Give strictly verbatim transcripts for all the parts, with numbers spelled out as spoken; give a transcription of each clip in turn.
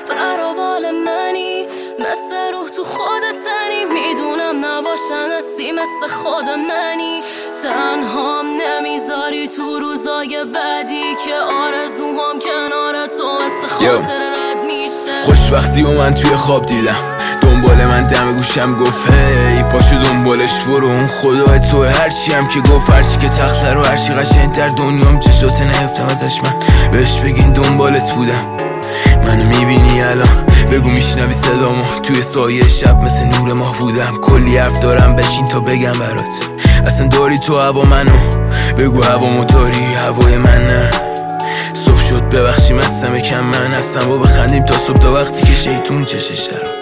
برابال منی، مثل روح تو خودتنی. میدونم نباشن هستی مثل خود منی. تنهام نمیذاری تو روزای بعدی که آرزوهام کنار تو مثل خاطر رد میشه. خوشبختی و من توی خواب دیدم، دنبال من دم گوشم گفت هی پاشو دنبالش برو. اون خدا تو هرچی هم که گفت، هرچی که تخته رو هرچی قشنگ در دنیام چشات نهفتم ازش. من بهش بگین دنبالت بودم. منو میبینی الان؟ بگو میشنوی صدامو؟ توی سایه شب مثل نور ماه بودم. کلی حرف دارم بشین تا بگم برات. اصلا داری تو هوا منو؟ بگو هوا موتوری هوای من نه. صبح شد ببخشی مستم کم من هستم با بخندیم تا صبح، تا وقتی که شیطون چشش درات.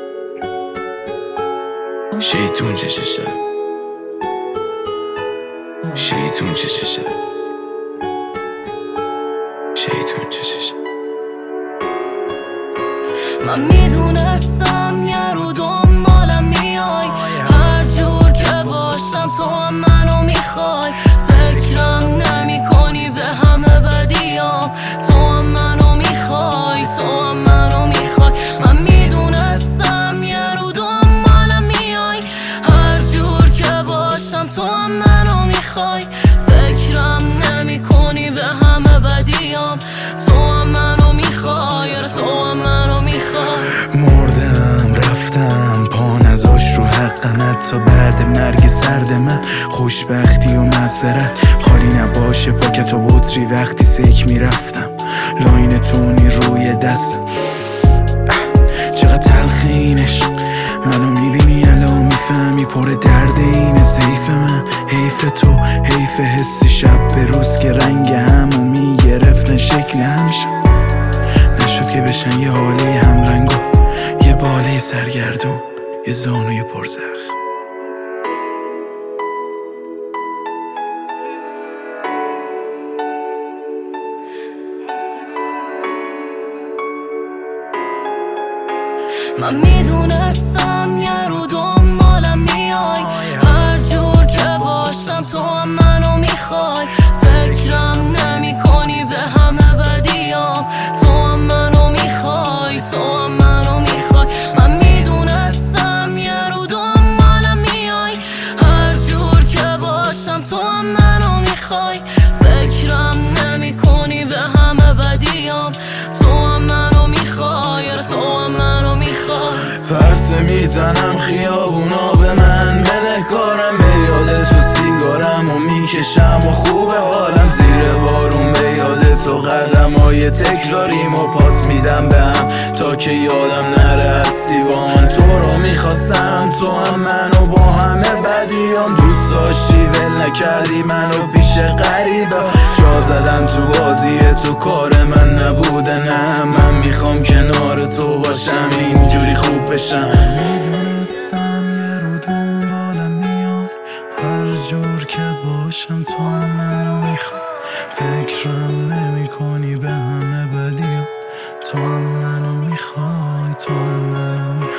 شیطون چشش درات. شیطون چشش درات. شیطون چشش درات. من میدونستم یه رو دنبالم میای، هر جور که باشم تو هم منو میخوای. فکرم نمی کنی به همه بدیام، تو هم منو میخوای، تو هم منو میخوای. من میدونستم یه رو دنبالم میای، هر جور که باشم تو هم منو میخوای. فکرم نمی کنی به همه بدیام، تو هم منو میخوای، تو هم منو میخوای. مردم رفتم پا نذاش رو حقمت تا بعد مرگ سرد من. خوشبختی و معذرت خالی نباشه پاکت و بطری وقتی سیک میرفتم. لاین تونی روی دستم، چقدر تلخ این عشق. منو میبینی الان میفهمی پر درد اینه سیف من. حیف تو حیف حسی شب به روز که رنگ همو میگرفتن شکل همیشه. نشد که بشن یه حاله همرنگو، یه باله سرگردون، یه زانوی پرزخم. من میدونستم یه رو دنبالم میای، هر جور که باشم تو هم منو میخوای. فکرم نمی کنی به همه بدیام، تو هم منو میخوای، تو هم منو میخوای. من میدونستم یه رو دنبالم میای، هر جور که باشم تو هم منو میخوای. فکرم نمی کنی به همه بدیام، تو هم منو میخوای، تو هم منو میخوای. پرسه میزنم خیابونا به من، بدهکارم به یاد تو سیگارم و میکشم و خوبه حالم زیر بارون به یاد تو. قدم های تکراریم و پاس میدم به هم تا که یادم نره هستی با من. تو رو میخواستم تو هم منو با همه بدیام دوست داشتی ول نکردی منو پیش غریبه. جا زدم تو بازی تو کار من نبوده نه. من میخوام کنار تو باشم اینجوری خوب بشم. میدونستم یه رو دنبالم میای، هر جور که باشم تو هم منو میخوای. فکرم نمی کنی به همه بدیام، تو هم منو میخوای، تو هم منو میخوای.